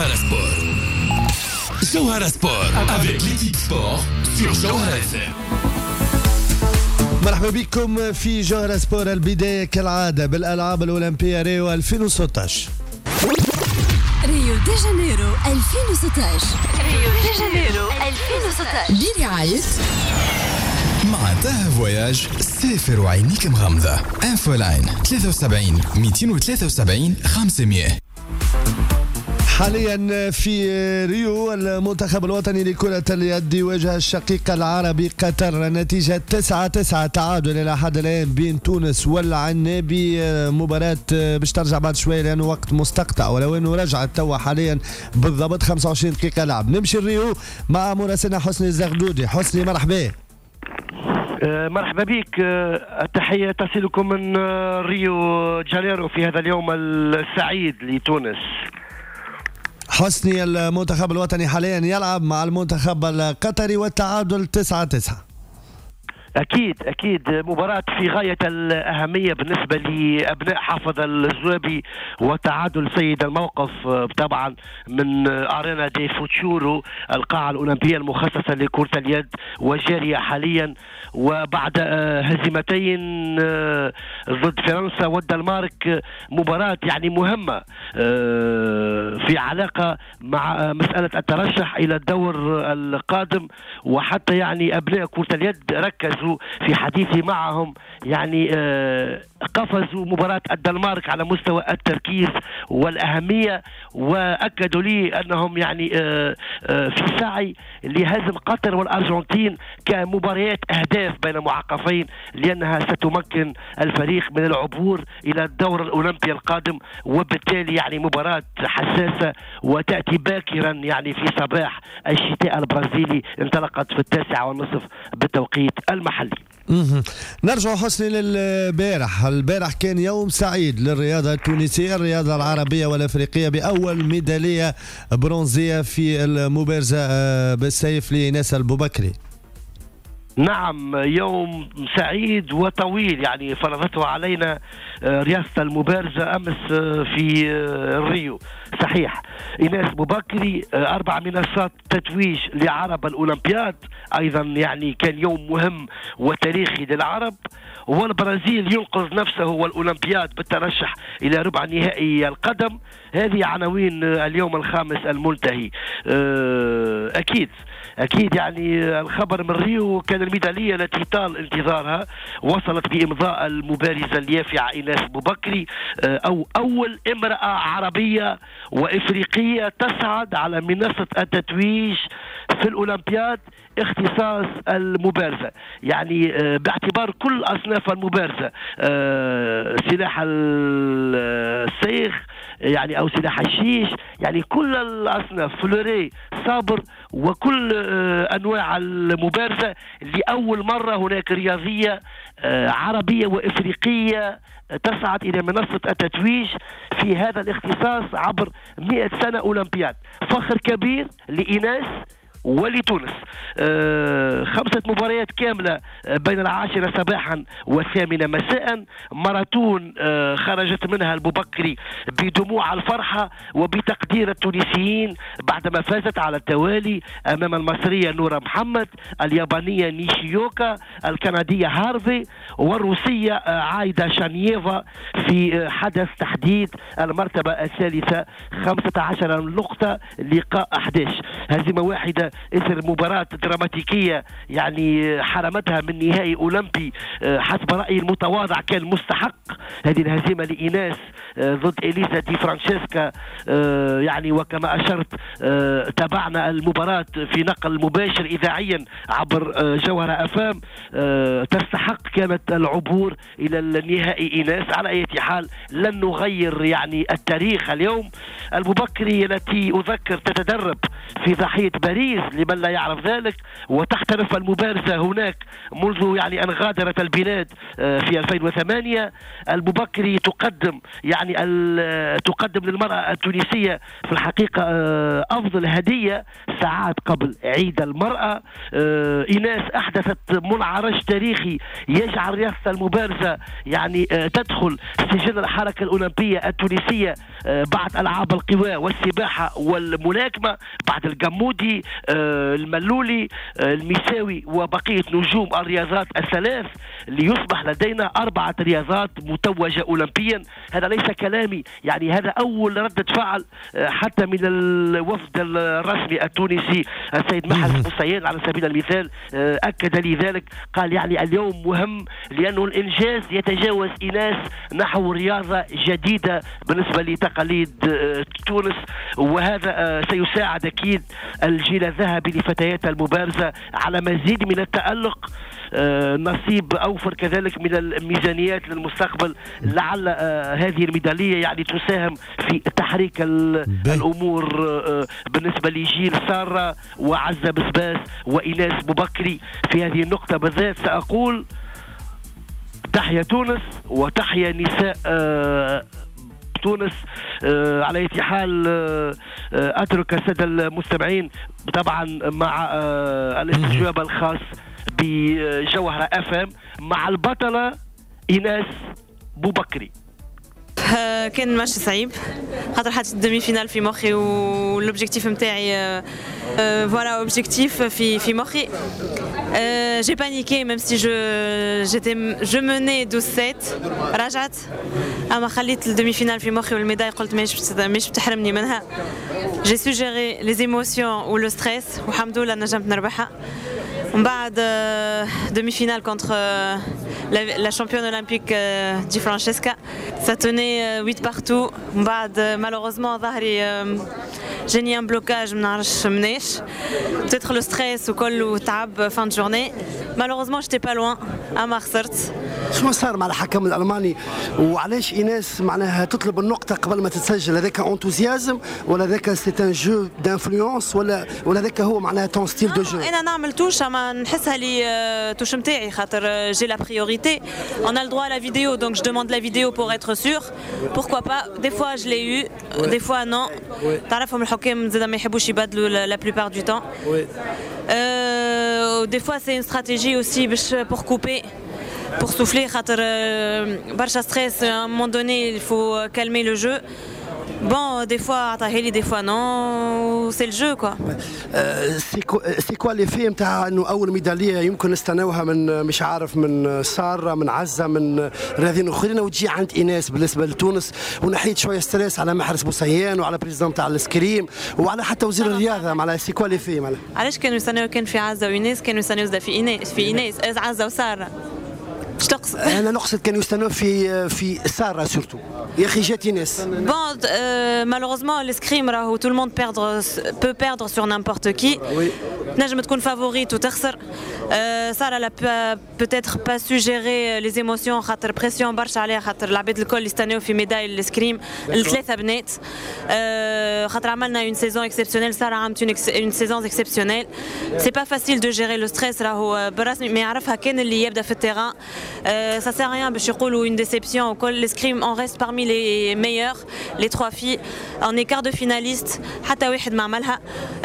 Jawhara Sport. Jawhara Sport avec l'équipe sport sur Jawhara FM. مرحبا بكم في جوهرة سبور. البداية كالعادة بالألعاب الأولمبية ريو 2016. ريو دي جانيرو 2016. ريو دي جانيرو 2016 برعاية مع تاه فواياج سافر وعينيك مغمضة. انفولاين 73 273 500. حاليا في ريو المنتخب الوطني لكرة اليد يواجه الشقيق العربي قطر. نتيجة 9-9 تعادل إلى حد الآن بين تونس والعنابي. مباراة باش ترجع بعد شوية لأنه وقت مستقطع، ولو أنه رجعت توا حاليا بالضبط 25 دقيقة لعب. نمشي الريو مع مراسلنا حسني الزغدودي. حسني مرحبا. مرحبا بك. التحية تصلكم من ريو جانيرو في هذا اليوم السعيد لتونس. حسني، المنتخب الوطني حاليا يلعب مع المنتخب القطري والتعادل 9-9. أكيد مباراة في غاية الأهمية بالنسبة لأبناء حافظ الزوابي، وتعادل سيد الموقف طبعا من أرينا دي فوتشورو، القاعة الأولمبية المخصصة لكرة اليد وجارية حاليا، وبعد هزيمتين ضد فرنسا والدنمارك. مباراة يعني مهمة في علاقة مع مسألة الترشح إلى الدور القادم، وحتى يعني أبناء كرة اليد ركزوا في حديثي معهم، يعني قفزوا مباراة الدنمارك على مستوى التركيز والأهمية، وأكدوا لي أنهم يعني في سعي لهزم قطر والأرجنتين كمباريات أهداف بين معقفين، لأنها ستمكن الفريق من العبور إلى الدور الأولمبي القادم، وبالتالي يعني مباراة حساسة وتأتي باكرا يعني في صباح الشتاء البرازيلي. انطلقت في 9:30 بالتوقيت المحلي. نرجع حسني للبارح. البارح كان يوم سعيد للرياضة التونسية، الرياضة العربية والأفريقية، بأول ميدالية برونزية في المبارزة بالسيف لإناس البوبكري. نعم، يوم سعيد وطويل يعني فرضته علينا رئاسة المبارزة أمس في الريو. صحيح، إناس بوبكري 4 منصات تتويج لعرب الأولمبياد، أيضا يعني كان يوم مهم وتاريخي للعرب، والبرازيل ينقذ نفسه والأولمبياد بالترشح إلى ربع نهائي القدم. هذه عناوين اليوم الخامس المنتهي. أكيد يعني الخبر من ريو كان الميدالية التي طال انتظارها وصلت بإمضاء المبارزة اليافعة إناس بوبكري، أو أول امرأة عربية وإفريقية تصعد على منصة التتويج في الأولمبياد اختصاص المبارزة، يعني باعتبار كل أصناف المبارزة، سلاح السيخ يعني أو سلاح الشيش، يعني كل الأصناف، فلوري، صابر، وكل أنواع المبارزة. لأول مرة هناك رياضية عربية وإفريقية تصعد إلى منصة التتويج في هذا الاختصاص عبر 100 سنة أولمبياد. فخر كبير لإناس ولتونس. 5 مباريات كاملة بين 10 صباحا و8 مساء. ماراثون خرجت منها البوبكري بدموع الفرحة وبتقدير التونسيين بعدما فازت على التوالي أمام المصرية نورة محمد، اليابانية نيشيوكا، الكندية هارفي، والروسية عايدة شانييفا في حدث تحديد المرتبة الثالثة 15 نقطة لقاء 11. هزيمة واحدة إثر مباراة دراماتيكية يعني حرمتها من نهائي أولمبي حسب رأيي المتواضع كان مستحق. هذه الهزيمة لإناس ضد إليزا دي فرانشيسكا، يعني وكما أشرت تابعنا المباراة في نقل مباشر إذاعيا عبر جوهرة أفام. تستحق كانت العبور إلى النهائي إناس. على أي حال لن نغير يعني التاريخ اليوم. البوبكري التي أذكر تتدرب في ضاحية باريس لمن لا يعرف ذلك، وتحترف المبارزة هناك منذ يعني أن غادرت البلاد في 2008. البوبكري تقدم يعني تقدم للمرأة التونسية في الحقيقة أفضل هدية ساعات قبل عيد المرأة. إيناس أحدثت منعرج تاريخي يجعل رياضة المبارزة يعني تدخل سجل الحركة الأولمبية التونسية بعد ألعاب القوى والسباحة والملاكمة، بعد الجمودي الملولي المساوي وبقية نجوم الرياضات الثلاث، ليصبح لدينا 4 رياضات متوجة أولمبيا. هذا ليس كلامي، يعني هذا أول ردة فعل حتى من الوفد الرسمي التونسي السيد محمد بوسعيد على سبيل المثال أكد لي ذلك، قال يعني اليوم مهم لأنه الإنجاز يتجاوز إيناس نحو رياضة جديدة بالنسبة لتقاليد تونس، وهذا سيساعد أكيد الجيل الذهبي لفتيات المبارزة على مزيد من التألق، نصيب أوفر كذلك من الميزانيات للمستقبل. لعل هذه الميدالية يعني تساهم في تحريك الأمور بالنسبة لجيل سارة وعزة بسباس وإيناس بوبكري. في هذه النقطة بالذات سأقول تحيا تونس وتحيا نساء تونس. على اي حال اترك الساده المستمعين طبعا مع الاستجواب الخاص بجوهرة FM مع البطلة إيناس بوبكري. كان ماتش صعيب خاطر حطيت الدمي فينال في مخي والوبجيكتيف نتاعي فوالا اوبجيكتيف في مخي. J'ai paniqué même si je menais 12-7 رجعت اما خليت الدمي فينال في مخي والميداي قلت مش بتحرمني منها. J'ai su gérer les émotions ou le stress والحمد لله نجمت نربحها. من بعد demi-finale contre la championne olympique Di Francesca, ça tenait 8 partout. من بعد malheureusement ظهري j'ai mis un blocage, منعرفش مناش. Peut-être le stress وكل وتعب fin de journée. Malheureusement j'étais pas loin, أما خسرت. شنو صار مع الحكم الألماني وعلاش إيناس معناها تطلب النقطة قبل ما تتسجل؟ هذاك انتوزيازم ولا هذاك سيت ان جو دانفلونس ولا هذاك هو معناها تون ستيل دو جو؟ أنا نعمل توش أما نحسها لي توش نتاعي خاطر جي لا بريوريتي. On a le droit à la vidéo donc je demande la vidéo pour être sûr. Pourquoi pas? Des fois je l'ai eu, des fois non. تعرفهم الحكام زاد ما يحبوش يبدلوا la plupart du temps. Des fois c'est une stratégie aussi pour couper. Pour souffler, barcha stress, à un moment donné, il faut calmer le jeu. Bon, des fois, des fois non, c'est le jeu quoi. C'est quoi l'effet نتاع انه اول ميداليه يمكن نستناوها من مش عارف من ساره من عزه من رياضيين اخرين وتجي عند ايناس بالنسبه لتونس ونحيت شويه ستريس على محرز بوسعيان وعلى بريزيدون تاع الاسكريم وعلى حتى وزير الرياضه معناها سي كوا ليفي معناها؟ علاش كانوا يستناو كان في عزه وايناس كانوا يستناو في ايناس عزه وساره؟ ايش تقصد؟ انا نقصد كانوا يستناو في ساره سورتو يا اخي جات ايناس. Bon, malheureusement l'escrime راهو tout le monde peut perdre sur n'importe qui. نجم تكون فافوريت وتخسر. ساره لا peut-être pas su gérer les émotions خاطر بريسيون برشا عليها خاطر العباد الكل يستناو في ميداي الاسكريم الثلاثه بنات. خاطر عملنا une saison exceptionnelle. ساره عملت une saison exceptionnelle. C'est pas facile de gérer le stress راهو برسمي ما يعرفها كان اللي يبدا في التيران. Ça sert à rien باش يقولوا une déception وكل l'escrime on reste parmi les meilleurs les 3 filles on est quart de finaliste حتى واحد ما عملها.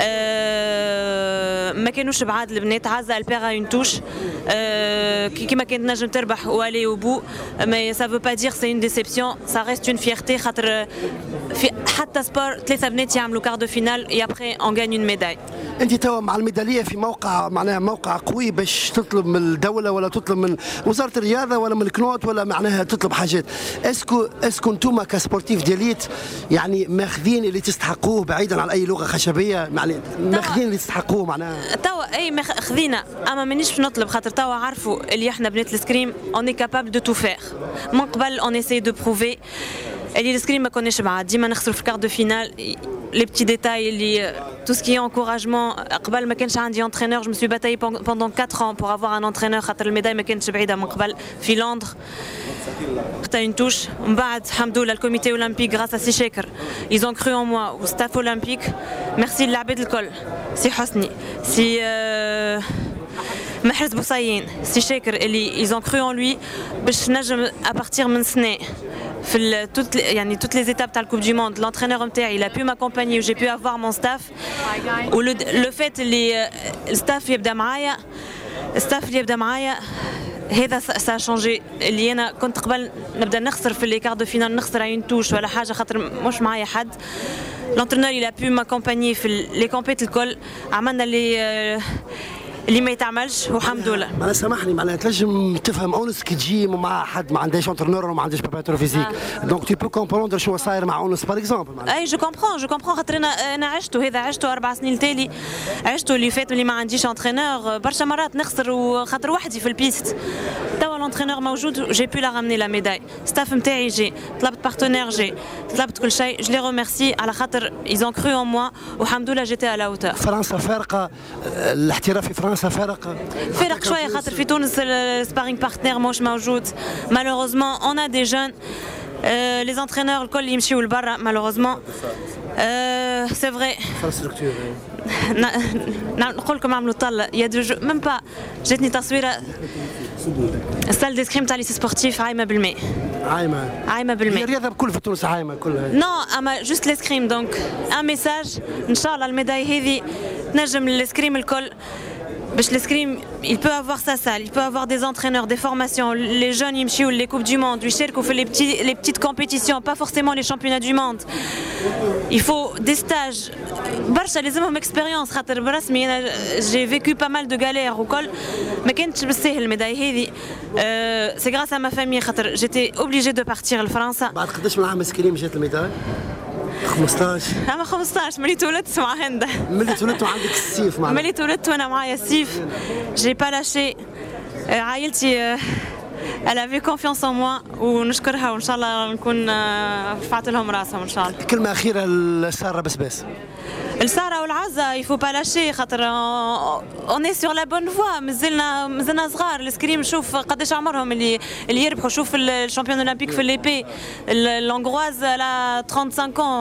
ما كانوش بعاد البنات. عزة البيرا اون توش كيما كانت نجم تربح والي وبو mais ça veut pas dire c'est une déception ça reste une fierté خاطر في حتى سبور 3 بنات يعملوا quart de finale et après on gagne une médaille. انت توا مع الميداليه في موقع معناها موقع قوي باش تطلب من الدوله ولا تطلب من وزاره الرياضه ولا من الكنوت ولا معناها تطلب حاجات. اسكو انتوما كسبورتيف دياليت يعني ماخذين اللي تستحقوه بعيدا عن اي لغه خشبيه يعني ماخذين اللي تستحقوه معناها؟ توا اي خذينا اما مانيش باش نطلب خاطر توا عرفوا اللي احنا بنات السكريم اون اي كابابل دو تو فير. من قبل اون اساي دو بروفي اللي السكريم ما كناش بعاد ديما نخسروا في كارت دو فينال. Les petits détails, tout ce qui est encouragement. قبل ما كانش عندي entraîneur, je me suis bataillée pendant 4 ans pour avoir un entraîneur. خاطر الميداي ما كانتش بعيدة من قبل في لندن. T'as une touche. Mbad, hamdou, le comité olympique, grâce à Sicheker, ils ont cru en moi, au staff olympique. Merci l'Abed Kol, si Hosni, si Mahrez Boussaïen, si Sheker, ils ont cru en lui. À partir de maintenant, toutes les étapes de la Coupe du Monde, l'entraîneur il a pu m'accompagner, j'ai pu avoir mon staff. Ou le fait que le staff يبدا معايا هذا سا شونجي اللي انا كنت قبل نبدا نخسر في لي كار دو فينال نخسر عين توش ولا حاجه خاطر مش معايا حد. لونترينور il a pu m'accompagner في لي كومبيت الكل عملنا اللي ما يتعملش والحمد لله. معناها سامحني معناها تنجم تفهم اونس كي تجي مع حد ما عندهاش انترنور وما عندهاش بريباراتور فيزيك دونك تي بو كومبروندر شنو صاير مع اونس باغ اكزومبل. اي جو كومبرون خاطر انا عشته 4 سنين التالي عشته اللي فات اللي ما عنديش انترينور برشا مرات نخسر وخاطر وحدي في البيست. توا الانترينور موجود جي بو لا رامني لا ميداي ستاف نتاعي جي طلبت بارتنير جي طلبت كل شيء جو لي ريميرسي على خاطر ايزون كرو اون موا والحمد لله جيتي على اوتور. فرنسا فارقه الاحتراف في فرنسا فرق شويه خاطر في تونس السبارينغ بارتنير مش موجود مالوروزمون اون ا دي جون لي زونترينور الكل يمشيو لبرا مالوروزمون سي فري نقول لكم عملوا طله يا دو ميم با جاتني تصويره السال ديسكريم تاع لي سبورتيف عايمه بالماء عايمه بالماء الرياضه بكل في تونس عايمه كلها نو اما جوست ليسكريم دونك ان ميساج ان شاء الله الميداي هذه تنجم للسكريم الكل. L'escrime, il peut avoir sa salle, il peut avoir des entraîneurs, des formations. Les jeunes, ils me les Coupes du Monde, ils fait les petites compétitions, pas forcément les championnats du monde. Il faut des stages. Barcha, les hommes expérience. J'ai vécu pas mal de galères au col, mais quand je sais le médaille, c'est grâce à ma famille. J'étais obligée de partir en France. بعد قداش من عام اسكريم جات الميداي؟ 15 انا 15 ملي تولدت مع هند ملي تولدت وعندك السيف معنا ملي تولدت وانا معايا السيف جي با لاشي عائلتي elle avait confiance en moi ونشكرها وان شاء الله نكون رفعت لهم راسهم ان شاء الله. كلمه اخيره لساره بسباس. السارة والعزة il faut pas lâcher خاطر on est sur la bonne voie مازلنا صغار. السكريم شوف قداش عمرهم اللي يربحوا. شوف الشامبيون اولمبيك في ليبي l'Angroise elle a 35 ans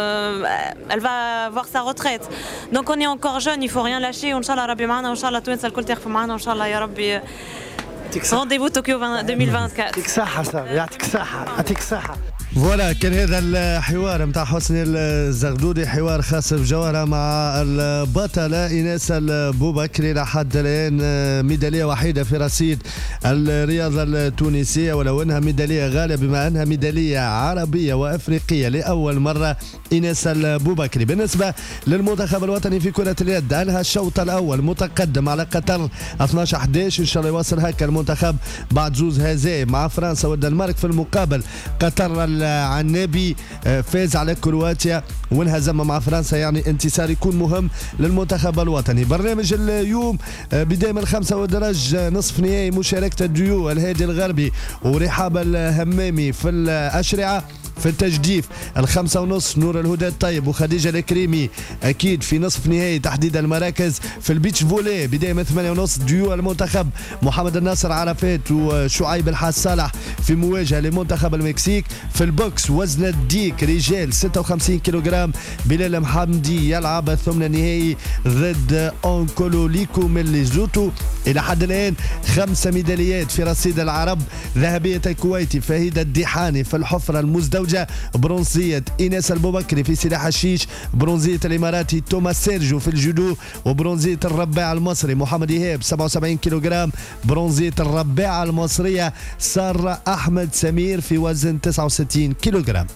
elle va voir sa retraite donc on est encore jeune il faut rien lâcher وان شاء الله ربي معنا وان شاء الله توانسة الكل تخفوا معنا وان شاء الله يا ربي. Rendez-vous Tokyo 2024. يعطيك صحة يعطيك صحة يعطيك صحة. فوالا كان هذا الحوار متاع حسني الزغدودي حوار خاص بجوهرة مع البطلة إيناس البوبكري لحد الآن ميدالية وحيدة في رصيد الرياضة التونسية ولو أنها ميدالية غالية بما أنها ميدالية عربية وأفريقية لأول مرة إيناس البوبكري. بالنسبة للمنتخب الوطني في كرة اليد أنهى الشوط الأول متقدم على قطر 12-11 إن شاء الله يواصل هكا المنتخب بعد زوز هزائم مع فرنسا والدنمارك. في المقابل قطر العنابي فاز على كرواتيا وانهزم مع فرنسا يعني انتصار يكون مهم للمنتخب الوطني. برنامج اليوم بداية من 5 ودرج نصف نهائي مشاركة الديو الهادي الغربي ورحاب الهمامي في الأشرعة. في التجديف 5:30 نور الهدى الطيب وخديجة الكريمي أكيد في نصف نهائي تحديد المراكز. في البيتش فولي بداية من 8:30 ديو المنتخب محمد الناصر عرفات وشعيب الحاج صالح في مواجهة لمنتخب المكسيك. في البوكس وزن الديك رجال 56 كيلوغرام بلال محمدي يلعب الثمن النهائي ضد أونكولو ليكو من ليزوتو. إلى حد الآن 5 ميداليات في رصيد العرب. ذهبية الكويتي فهيدة الديحاني في الحفرة المزدوجة. برونزية إيناس البوبكري في سلاح الشيش. برونزية الإماراتي توماس سيرجو في الجودو. وبرونزية الرباع المصري محمد إيهاب 77 كيلوغرام. برونزية الرباعة المصرية سارة أحمد سمير في وزن 69 كيلوغرام.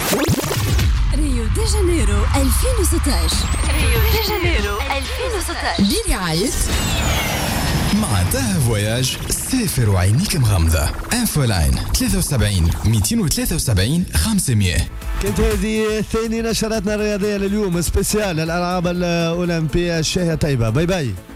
ريو دي جانيرو 2016 ريو دي جانيرو 2016 برعاية مع تاه فواياج سافر وعينيك مغمضة. انفولاين 73 273 500. كانت هذه ثاني نشراتنا الرياضية لليوم سبيسيال الألعاب الأولمبية الشهية طيبة. باي باي.